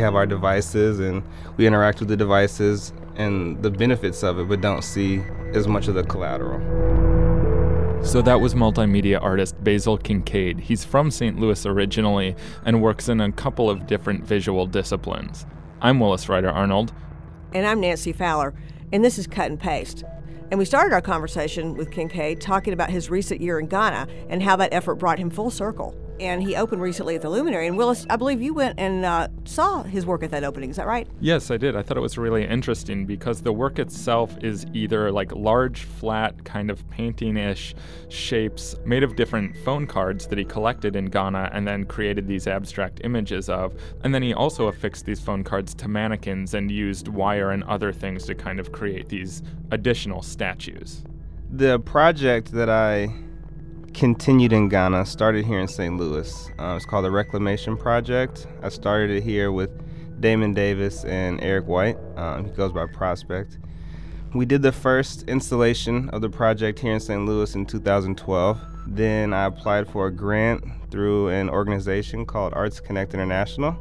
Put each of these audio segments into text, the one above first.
have our devices and we interact with the devices and the benefits of it, but don't see as much of the collateral. So that was multimedia artist Basil Kincaid. He's from St. Louis originally and works in a couple of different visual disciplines. I'm Willis Ryder Arnold. And I'm Nancy Fowler, and this is Cut and Paste. And we started our conversation with Kincaid talking about his recent year in Ghana and how that effort brought him full circle. And he opened recently at the Luminary. And Willis, I believe you went and saw his work at that opening. Is that right? Yes, I did. I thought it was really interesting because the work itself is either like large, flat, kind of painting-ish shapes made of different phone cards that he collected in Ghana and then created these abstract images of. And then he also affixed these phone cards to mannequins and used wire and other things to kind of create these additional statues. The project that I continued in Ghana started here in St. Louis. It's called the Reclamation Project. I started it here with Damon Davis and Eric White. He goes by Prospect. We did the first installation of the project here in St. Louis in 2012. Then I applied for a grant through an organization called Arts Connect International.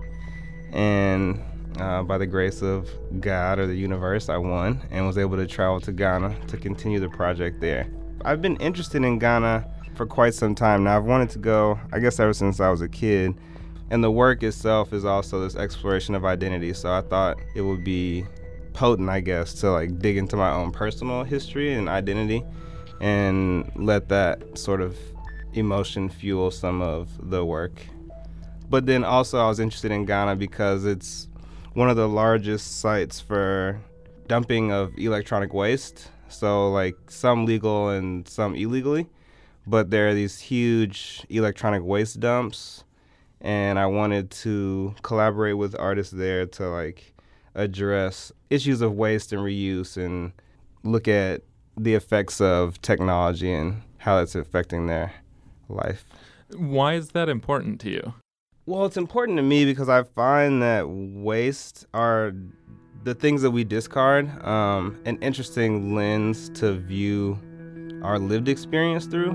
And by the grace of God or the universe, I won and was able to travel to Ghana to continue the project there. I've been interested in Ghana for quite some time now. I've wanted to go, I guess, ever since I was a kid. And the work itself is also this exploration of identity. So I thought it would be potent, I guess, to like dig into my own personal history and identity and let that sort of emotion fuel some of the work. But then also I was interested in Ghana because it's one of the largest sites for dumping of electronic waste. So like some legal and some illegally. But there are these huge electronic waste dumps, and I wanted to collaborate with artists there to like address issues of waste and reuse and look at the effects of technology and how that's affecting their life. Why is that important to you? Well, it's important to me because I find that waste are the things that we discard, an interesting lens to view our lived experience through.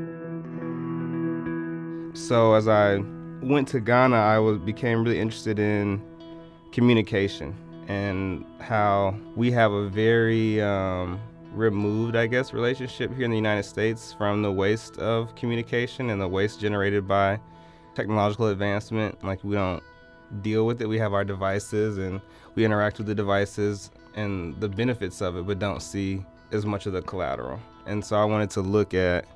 So as I went to Ghana, I became really interested in communication and how we have a very removed, I guess, relationship here in the United States from the waste of communication and the waste generated by technological advancement. Like, we don't deal with it. We have our devices and we interact with the devices and the benefits of it, but don't see as much of the collateral. And so I wanted to look at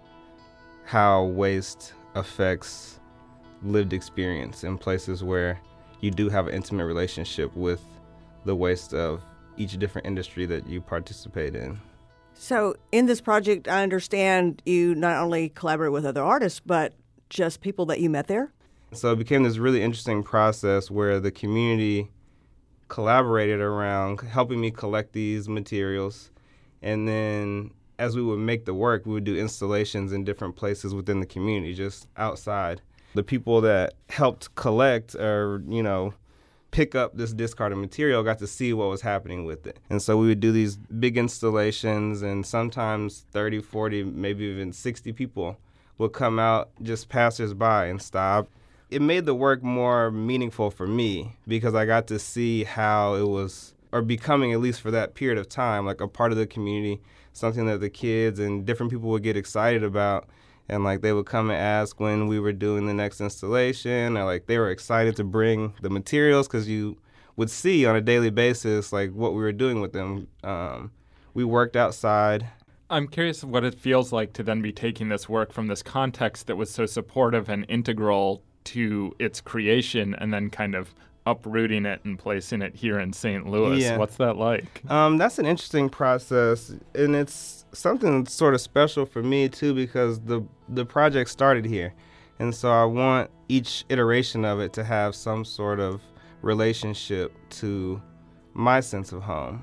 how waste affects lived experience in places where you do have an intimate relationship with the waste of each different industry that you participate in. So in this project, I understand you not only collaborate with other artists, but just people that you met there? So it became this really interesting process where the community collaborated around helping me collect these materials. And then as we would make the work, we would do installations in different places within the community, just outside. The people that helped collect or, pick up this discarded material got to see what was happening with it. And so we would do these big installations, and sometimes 30, 40, maybe even 60 people would come out, just passersby, and stop. It made the work more meaningful for me because I got to see how it was, or becoming, at least for that period of time, like a part of the community, something that the kids and different people would get excited about. And like they would come and ask when we were doing the next installation, or like they were excited to bring the materials because you would see on a daily basis like what we were doing with them. We worked outside. I'm curious what it feels like to then be taking this work from this context that was so supportive and integral to its creation and then kind of uprooting it and placing it here in St. Louis. Yeah. What's that like? That's an interesting process, and it's something sort of special for me too because the project started here, and so I want each iteration of it to have some sort of relationship to my sense of home,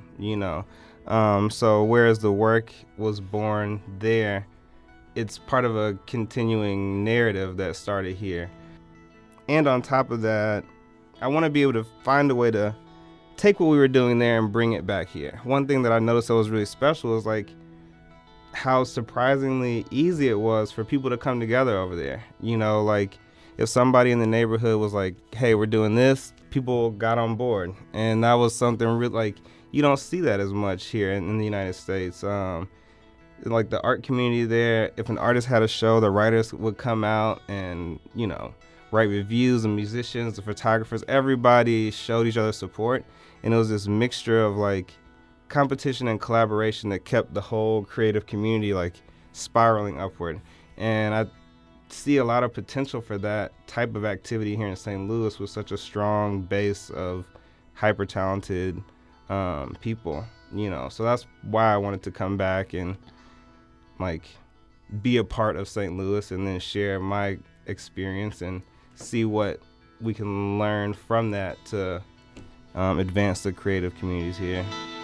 So whereas the work was born there, it's part of a continuing narrative that started here. And on top of that, I want to be able to find a way to take what we were doing there and bring it back here. One thing that I noticed that was really special was like how surprisingly easy it was for people to come together over there. if somebody in the neighborhood was like, hey, we're doing this, people got on board. And that was something really, like, you don't see that as much here in the United States. Like the art community there, if an artist had a show, the writers would come out and, you know, write reviews, and musicians, the photographers, everybody showed each other support. And it was this mixture of like competition and collaboration that kept the whole creative community like spiraling upward. And I see a lot of potential for that type of activity here in St. Louis with such a strong base of hyper talented people, you know. So that's why I wanted to come back and like be a part of St. Louis and then share my experience and see what we can learn from that to advance the creative communities here.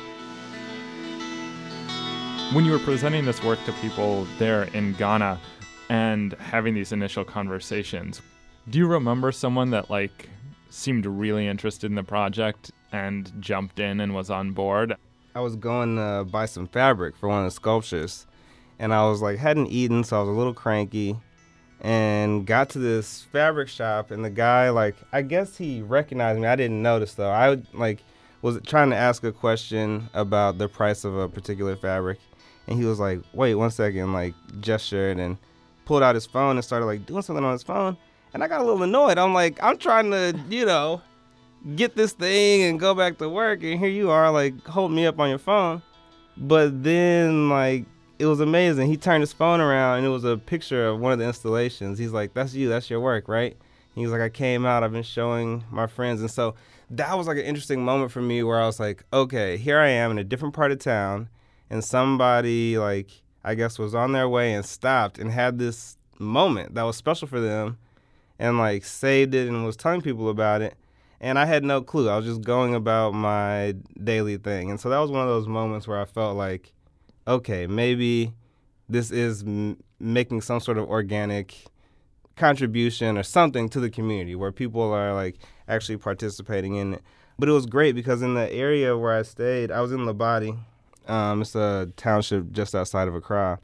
When you were presenting this work to people there in Ghana and having these initial conversations, do you remember someone that like seemed really interested in the project and jumped in and was on board? I was going to buy some fabric for one of the sculptures, and I was like hadn't eaten, so I was a little cranky, and got to this fabric shop, and the guy, like, I guess he recognized me. I didn't notice though. I was trying to ask a question about the price of a particular fabric, and he was like, wait 1 second, like gestured and pulled out his phone and started like doing something on his phone. And I got a little annoyed. I'm like, I'm trying to, you know, get this thing and go back to work, and here you are like holding me up on your phone. But then like it was amazing. He turned his phone around and it was a picture of one of the installations. He's like, that's you, that's your work, right? And he's like, I came out, I've been showing my friends. And so that was like an interesting moment for me where I was like, okay, here I am in a different part of town, and somebody like I guess was on their way and stopped and had this moment that was special for them and like saved it and was telling people about it. And I had no clue. I was just going about my daily thing. And so that was one of those moments where I felt like, okay, maybe this is making some sort of organic contribution or something to the community where people are like actually participating in it. But it was great because in the area where I stayed, I was in Labadi. It's a township just outside of Accra.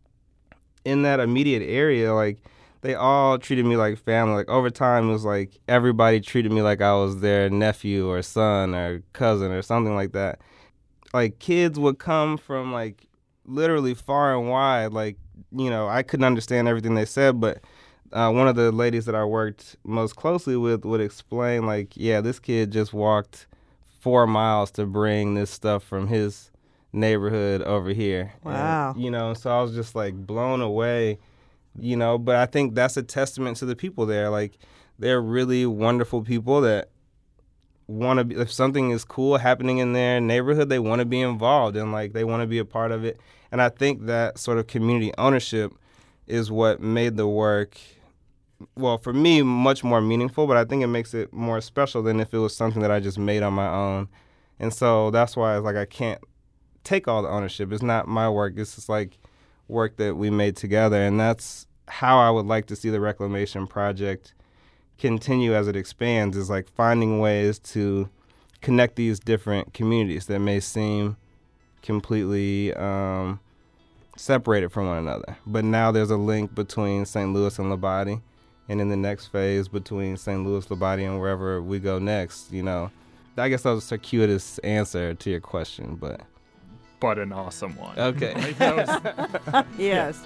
In that immediate area, like, they all treated me like family. Like, over time, it was like everybody treated me like I was their nephew or son or cousin or something like that. Like, kids would come from, like, literally far and wide. Like, you know, I couldn't understand everything they said, but one of the ladies that I worked most closely with would explain, like, yeah, this kid just walked 4 miles to bring this stuff from his neighborhood over here. Wow. And, you know, so I was just, like, blown away. You know, but I think that's a testament to the people there. Like, they're really wonderful people that want to be, if something is cool happening in their neighborhood, they want to be involved and, like, they want to be a part of it. And I think that sort of community ownership is what made the work, well, for me, much more meaningful, but I think it makes it more special than if it was something that I just made on my own. And so that's why it's like I can't take all the ownership. It's not my work. It's just like work that we made together, and that's how I would like to see the Reclamation Project continue as it expands, is like finding ways to connect these different communities that may seem completely separated from one another. But now there's a link between St. Louis and Labadi, and in the next phase between St. Louis, Labadi, and wherever we go next, you know. I guess that was a circuitous answer to your question, but an awesome one. Okay. Like, that was, Yes.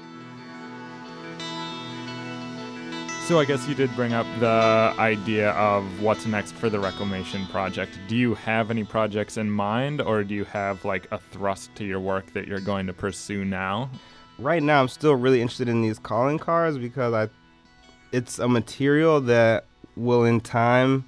So I guess you did bring up the idea of what's next for the Reclamation Project. Do you have any projects in mind, or do you have like a thrust to your work that you're going to pursue now? Right now I'm still really interested in these calling cards because it's a material that will in time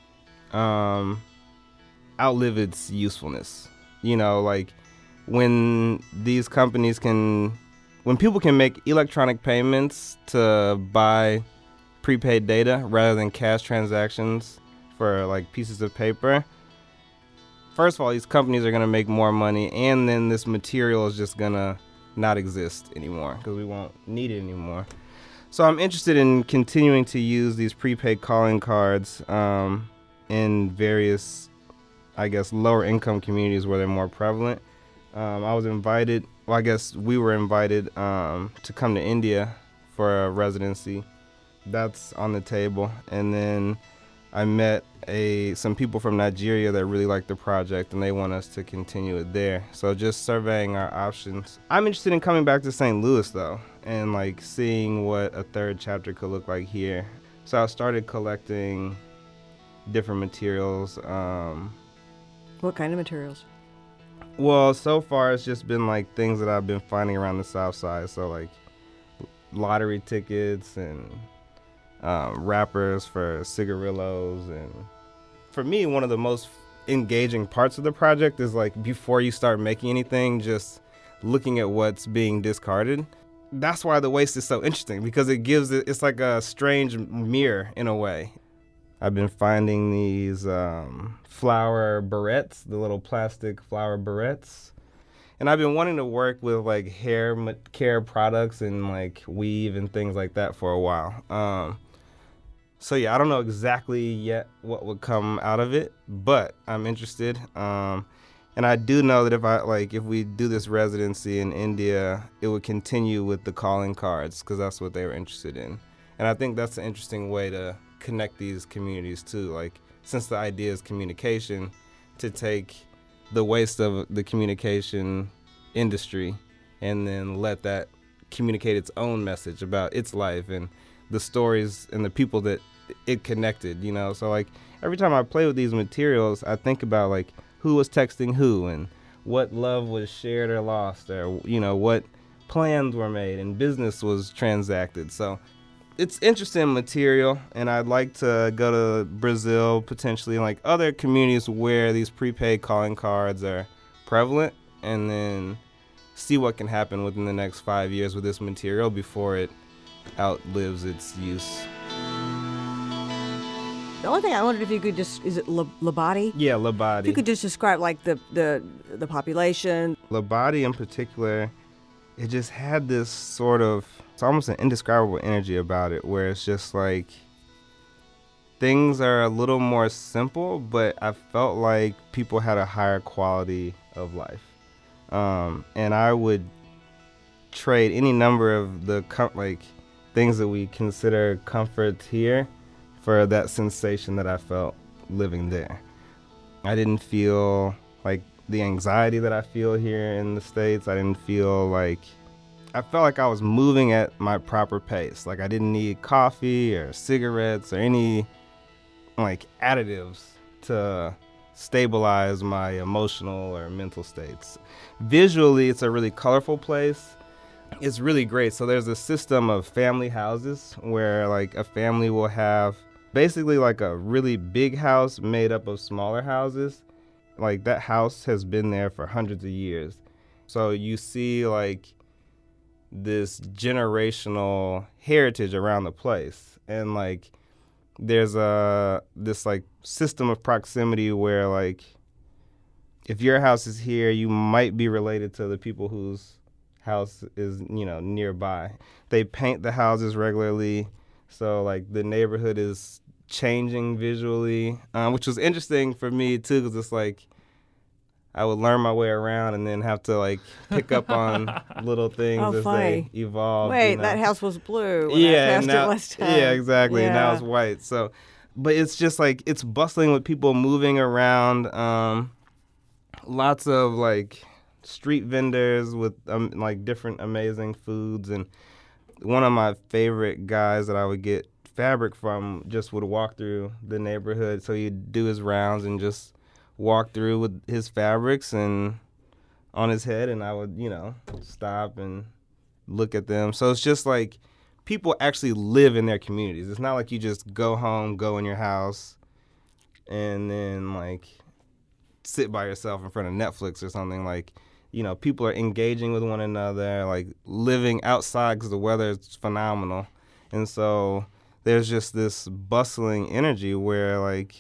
outlive its usefulness. You know, like when these companies when people can make electronic payments to buy prepaid data rather than cash transactions for like pieces of paper, first of all, these companies are going to make more money, and then this material is just going to not exist anymore because we won't need it anymore. So I'm interested in continuing to use these prepaid calling cards in various, I guess, lower income communities where they're more prevalent. I was invited, well, I guess we were invited to come to India for a residency that's on the table. And then I met some people from Nigeria that really like the project, and they want us to continue it there. So just surveying our options. I'm interested in coming back to St. Louis, though, and like seeing what a third chapter could look like here. So I started collecting different materials. What kind of materials? Well, so far it's just been like things that I've been finding around the South Side. So like lottery tickets and wrappers for cigarillos. And for me, one of the most engaging parts of the project is like before you start making anything, just looking at what's being discarded. That's why the waste is so interesting, because it's like a strange mirror in a way. I've been finding these flower barrettes, the little plastic flower barrettes. And I've been wanting to work with like hair care products and like weave and things like that for a while. So yeah, I don't know exactly yet what would come out of it, but I'm interested. And I do know that if we do this residency in India, it would continue with the calling cards, because that's what they were interested in. And I think that's an interesting way to connect these communities too. Like, since the idea is communication, to take the waste of the communication industry and then let that communicate its own message about its life and the stories and the people that it connected, you know? So like every time I play with these materials, I think about like who was texting who and what love was shared or lost, or, you know, what plans were made and business was transacted. So it's interesting material, and I'd like to go to Brazil, potentially, and like other communities where these prepaid calling cards are prevalent, and then see what can happen within the next 5 years with this material before it outlives its use. The only thing I wondered if you could just, is it Labadi? Yeah, Labadi. If you could just describe like the population. Labadi in particular, it just had this sort of, it's almost an indescribable energy about it, where it's just like things are a little more simple, but I felt like people had a higher quality of life. And I would trade any number of the things that we consider comforts here for that sensation that I felt living there. I didn't feel like the anxiety that I feel here in the States. I felt like I was moving at my proper pace. Like I didn't need coffee or cigarettes or any like additives to stabilize my emotional or mental states. Visually, it's a really colorful place. It's really great. So there's a system of family houses where like a family will have basically like a really big house made up of smaller houses. Like that house has been there for hundreds of years. So you see like this generational heritage around the place. And like there's this like system of proximity where like if your house is here, you might be related to the people whose house is, you know, nearby. They paint the houses regularly. So like the neighborhood is changing visually, which was interesting for me too, because it's like I would learn my way around and then have to like pick up on little things as they evolve. Wait, you know? That house was blue when yeah, I passed now, it last time. Yeah, exactly. Yeah. Now it's white. So, but it's just like it's bustling with people moving around. Lots of like street vendors with like different amazing foods, and one of my favorite guys that I would get fabric from just would walk through the neighborhood. So he'd do his rounds and just walk through with his fabrics and on his head, and I would, you know, stop and look at them. So it's just like people actually live in their communities. It's not like you just go home, go in your house, and then like sit by yourself in front of Netflix or something. Like, you know, people are engaging with one another, like living outside because the weather is phenomenal. And so there's just this bustling energy where like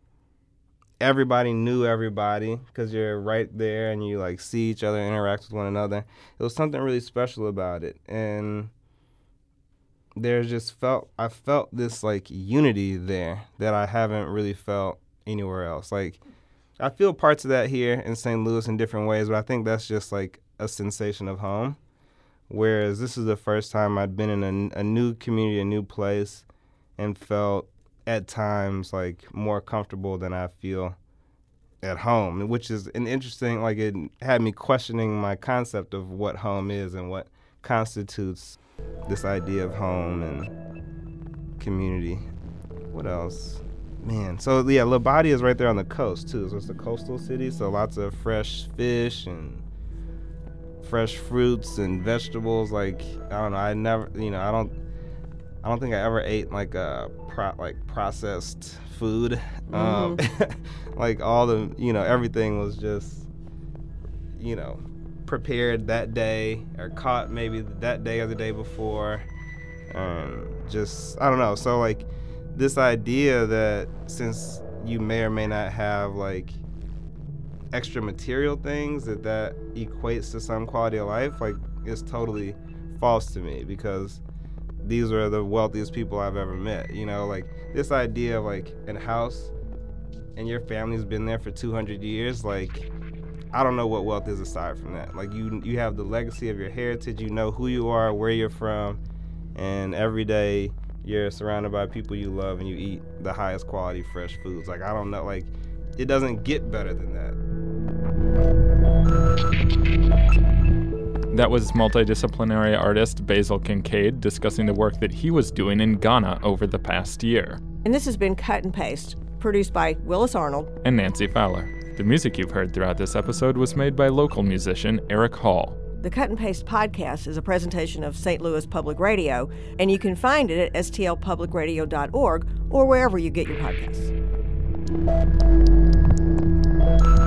everybody knew everybody because you're right there and you like see each other, interact with one another. It was something really special about it. And I felt this like unity there that I haven't really felt anywhere else. Like I feel parts of that here in St. Louis in different ways, but I think that's just like a sensation of home. Whereas this is the first time I'd been in a new community, a new place, and felt at times like more comfortable than I feel at home, which is an interesting, like it had me questioning my concept of what home is and what constitutes this idea of home and community. What else? Man, so yeah, Labadie is right there on the coast too. So it's a coastal city, so lots of fresh fish and fresh fruits and vegetables. Like, I don't know, I don't think I ever ate like processed food. Like all the, everything was just, prepared that day or caught maybe that day or the day before. Just, I don't know. So like this idea that since you may or may not have like extra material things that equates to some quality of life, like is totally false to me, because these are the wealthiest people I've ever met. Like this idea of like a house and your family's been there for 200 years, like I don't know what wealth is aside from that. Like you have the legacy of your heritage, you know who you are, where you're from, and every day you're surrounded by people you love and you eat the highest quality fresh foods. Like I don't know, like it doesn't get better than that. That was multidisciplinary artist Basil Kincaid discussing the work that he was doing in Ghana over the past year. And this has been Cut and Paste, produced by Willis Arnold and Nancy Fowler. The music you've heard throughout this episode was made by local musician Eric Hall. The Cut and Paste podcast is a presentation of St. Louis Public Radio, and you can find it at stlpublicradio.org or wherever you get your podcasts.